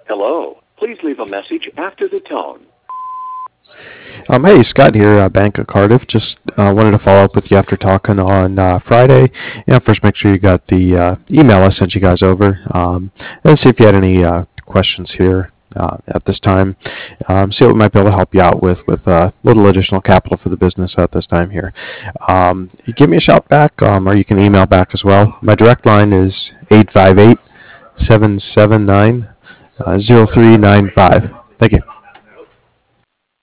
Hello. Please leave a message after the tone. Hey, Scott here, Bank of Cardiff. Just wanted to follow up with you after talking on Friday. First, make sure you got the email I sent you guys over, and see if you had any questions here at this time. See what we might be able to help you out with a little additional capital for the business at this time here. You give me a shout back, or you can email back as well. My direct line is 858 779 0395. Thank you.